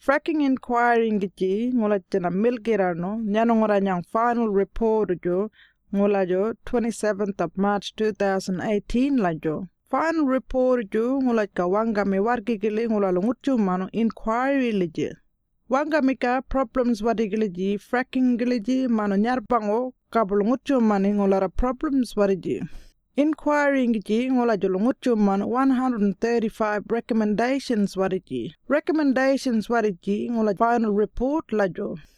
fracking inquiry ngichi ngula chena milkirano nyanongora nyang final report jo ngula jo 27th of March 2018 la jo. Final report jo ngula ka wanga me wargi gili ngula lunguchu mano inquiry liji. Wanga mika problems wadigiliji fracking giliji mano nyarbango kabulunguchu mani ngula ra problems wariji. Inquiry ngichi ngula jolunguchu man 135 recommendations wariji. Recommendations wariji ngula final report lajo.